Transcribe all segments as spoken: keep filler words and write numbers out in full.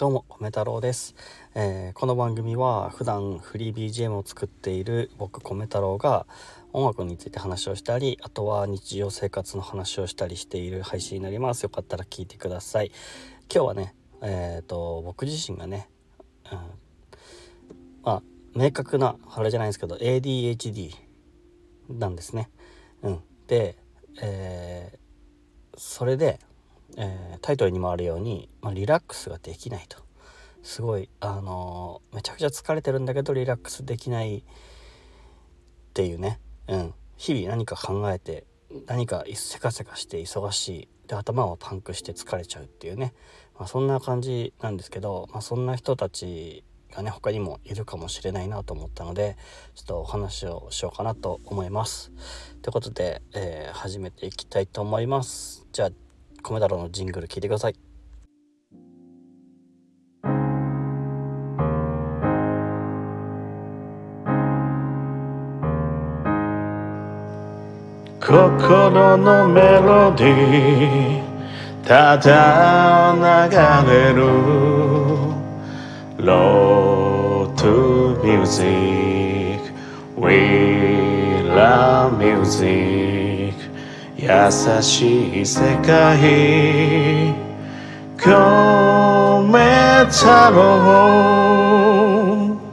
どうも米太郎です、えーこの番組は普段フリー ビージーエム を作っている僕米太郎が音楽について話をしたり、あとは日常生活の話をしたりしている配信になります。よかったら聞いてください。今日はね、えーと僕自身がね、うん、まあ明確なあれじゃないんですけど エーディーエイチディー なんですね。うん、で、えーそれで、えータイトルにもあるように、まあ、リラックスができないと、すごいあのーめちゃくちゃ疲れてるんだけどリラックスできないっていうね、うん、日々何か考えて何かせかせかして忙しいで頭をパンクして疲れちゃうっていうね、まあ、そんな感じなんですけど、まあ、そんな人たちがね他にもいるかもしれないなと思ったので、ちょっとお話をしようかなと思います。ということで、えー始めていきたいと思います。じゃあ米太郎のジングル聞いてください。 心のメロディーただ流れる Road to music We love music 優しい世界米太郎。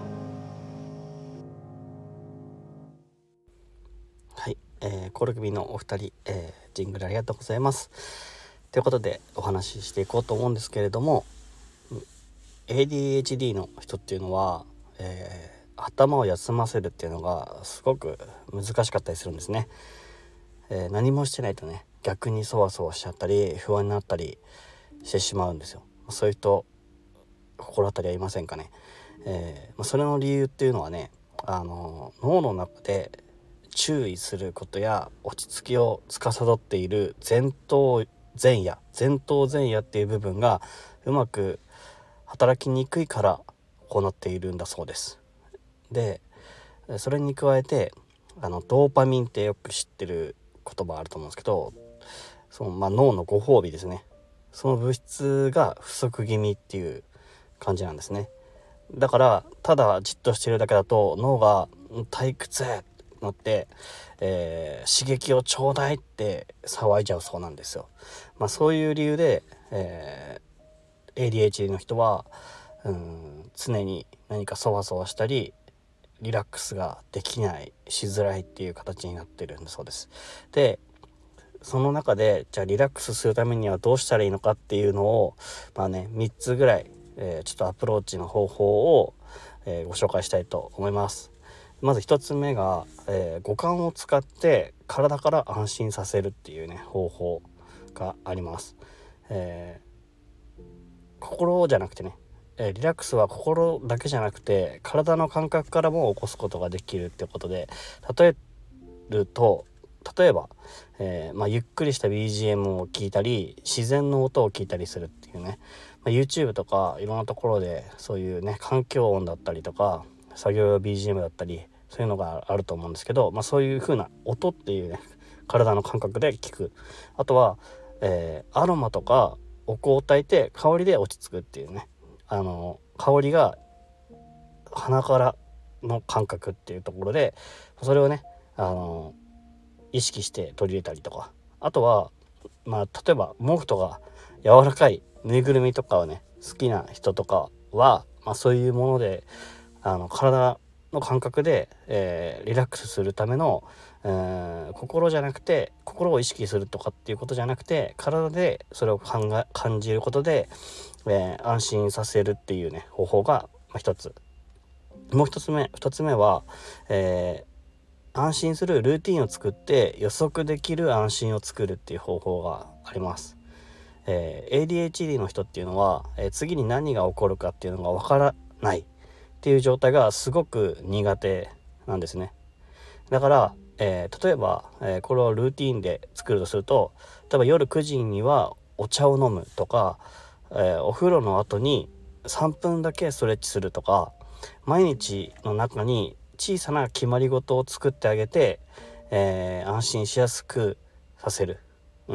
はい、えー、コルクビのお二人、えー、ジングルありがとうございます。ということでお話ししていこうと思うんですけれども、 エーディーエイチディー の人っていうのは、えー頭を休ませるっていうのがすごく難しかったりするんですね。えー何もしてないとね、逆にそわそわしちゃったり不安になったりしてしまうんですよ。そういう人心当たりはいませんかね。えーまあ、それの理由っていうのはね、あの脳の中で注意することや落ち着きを司っている前頭前野前頭前野っていう部分がうまく働きにくいからこうなっているんだそうです。でそれに加えてあのドーパミンってよく知ってる言葉あると思うんですけど、その、まあ、脳のご褒美ですね。その物質が不足気味っていう感じなんですね。だからただじっとしてるだけだと脳が退屈ってなって、えー刺激をちょうだいって騒いじゃうそうなんですよ。まあ、そういう理由で、えー エーディーエイチディー の人はうん常に何かそわそわしたりリラックスができないしづらいっていう形になってるんだそうです。でその中でじゃあリラックスするためにはどうしたらいいのかっていうのをまあねみっつぐらい、えーちょっとアプローチの方法を、えーご紹介したいと思います。まずひとつめが、えー五感を使って体から安心させるっていうね方法があります。えー心じゃなくてね、えーリラックスは心だけじゃなくて体の感覚からも起こすことができるってことで、例えると例えば、えーまあ、ゆっくりした ビージーエム を聞いたり自然の音を聞いたりするっていうね、まあ、YouTube とかいろんなところでそういうね環境音だったりとか作業用 ビージーエム だったりそういうのがあると思うんですけど、まあ、そういう風な音っていうね体の感覚で聞く。あとは、えーアロマとかお香を焚いて香りで落ち着くっていうね、あの香りが鼻からの感覚っていうところでそれをねあの意識して取り入れたりとか、あとはまあ例えば毛布とか柔らかいぬいぐるみとかをね好きな人とかは、まあ、そういうものであの体の感覚で、えーリラックスするための、えー心じゃなくて心を意識するとかっていうことじゃなくて体でそれを考え感じることで、えー安心させるっていうね方法が、まあ、一つ。もう一つ目二つ目は、えー安心するルーティンを作って予測できる安心を作るっていう方法があります。えー、エーディーエイチディー の人っていうのは、えー次に何が起こるかっていうのがわからないっていう状態がすごく苦手なんですね。だから、えー例えば、えーこれをルーティンで作るとすると、例えば夜くじにはお茶を飲むとか、えーお風呂の後にさんぷんだけストレッチするとか、毎日の中に小さな決まり事を作ってあげて、えー安心しやすくさせる。うん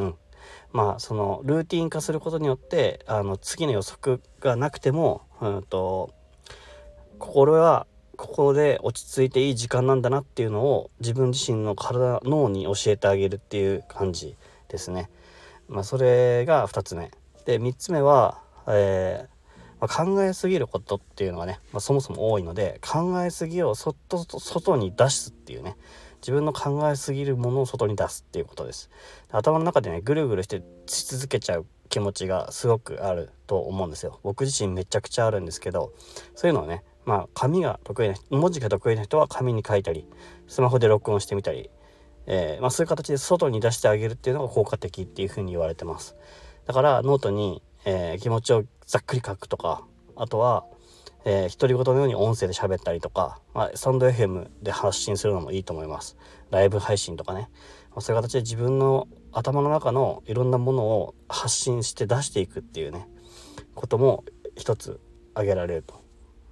まあそのルーティン化することによってあの次の予測がなくても、うんと心はここで落ち着いていい時間なんだなっていうのを自分自身の体脳に教えてあげるっていう感じですね。まあそれがふたつめで、みっつめは、えーまあ、考えすぎることっていうのがね、まあ、そもそも多いので、考えすぎをそっと外に出すっていうね、自分の考えすぎるものを外に出すっていうことです。頭の中でねぐるぐるしてし続けちゃう気持ちがすごくあると思うんですよ。僕自身めちゃくちゃあるんですけど、そういうのをね、まあ紙が得意な文字が得意な人は紙に書いたりスマホで録音してみたり、えーまあ、そういう形で外に出してあげるっていうのが効果的っていうふうに言われてます。だからノートに、えー気持ちをざっくり書くとか、あとはえー、独り言のように音声で喋ったりとか、まあ、スタンド エフエム で発信するのもいいと思います。ライブ配信とかね、まあ、そういう形で自分の頭の中のいろんなものを発信して出していくっていうねことも一つ挙げられると。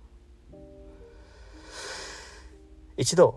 一度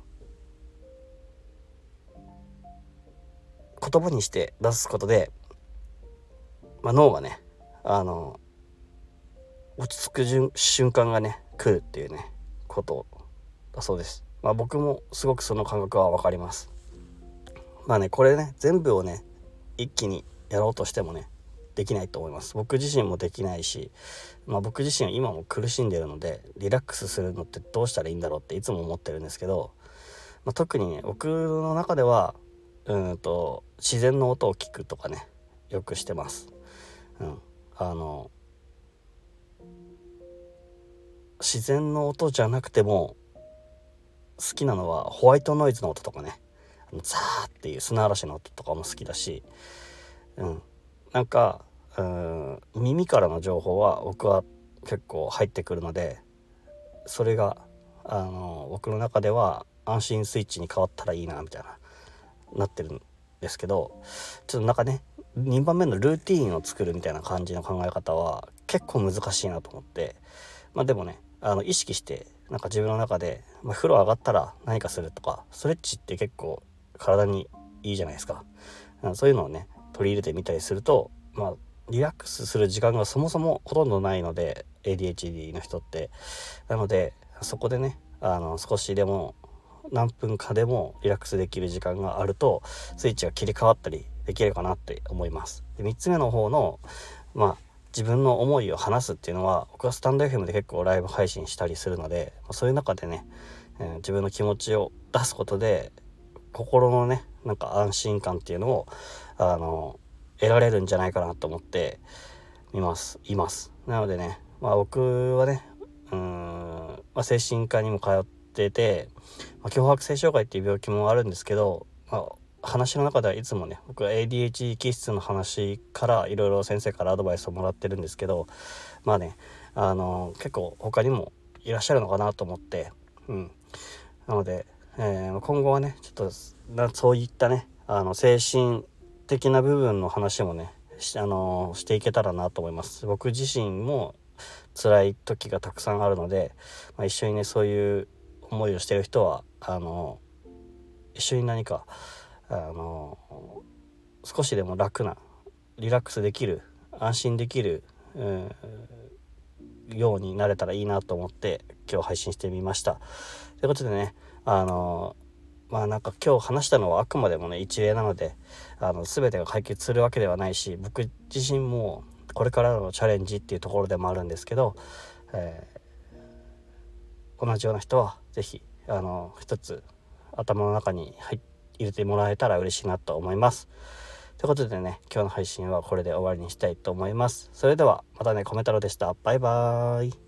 言葉にして出すことで、まあ、脳がねあの落ち着く瞬瞬間がね来るっていうねことだそうです。まあ僕もすごくその感覚は分かります。まあねこれね全部をね一気にやろうとしてもねできないと思います。僕自身もできないし、まあ僕自身は今も苦しんでるので、リラックスするのってどうしたらいいんだろうっていつも思ってるんですけど、まあ、特にね僕の中ではうんと自然の音を聞くとかねよくしてます。うんあの自然の音じゃなくても好きなのはホワイトノイズの音とかね、ザーっていう砂嵐の音とかも好きだし、うん、なんかうん耳からの情報は僕は結構入ってくるので、それがあの僕の中では安心スイッチに変わったらいいなみたいななってるんですけど、ちょっとなんかねにばんめのルーティーンを作るみたいな感じの考え方は結構難しいなと思って、まあでもねあの意識してなんか自分の中で、まあ、風呂上がったら何かするとか、ストレッチって結構体にいいじゃないですか。そういうのをね取り入れてみたりすると、まあリラックスする時間がそもそもほとんどないので エーディーエイチディー の人って、なのでそこでねあの少しでも何分かでもリラックスできる時間があるとスイッチが切り替わったりできるかなって思います。でみっつめの方のまあ自分の思いを話すっていうのは、僕はスタンド エフエム で結構ライブ配信したりするので、そういう中でね、えー、自分の気持ちを出すことで心のねなんか安心感っていうのをあの得られるんじゃないかなと思っていますいますなのでね、まあ、僕はねうーん、まあ、精神科にも通ってて、まあ、強迫性障害っていう病気もあるんですけど、まあ話の中ではいつもね僕は エーディーエイチディー 気質の話からいろいろ先生からアドバイスをもらってるんですけど、まあねあの結構他にもいらっしゃるのかなと思って、うんなので、えー、今後はねちょっとなそういったねあの精神的な部分の話もねし,、あのしていけたらなと思います。僕自身も辛い時がたくさんあるので、まあ、一緒にねそういう思いをしてる人はあの一緒に何かあの少しでも楽なリラックスできる安心できる、うん、ようになれたらいいなと思って今日配信してみました。ということでねあのまあなんか今日話したのはあくまでもね一例なので、あの全てが解決するわけではないし、僕自身もこれからのチャレンジっていうところでもあるんですけど、えー、同じような人は是非あの一つ頭の中に入って入れてもらえたら嬉しいなと思います。ということでね今日の配信はこれで終わりにしたいと思います。それではまたね、コメ太郎でした。バイバーイ。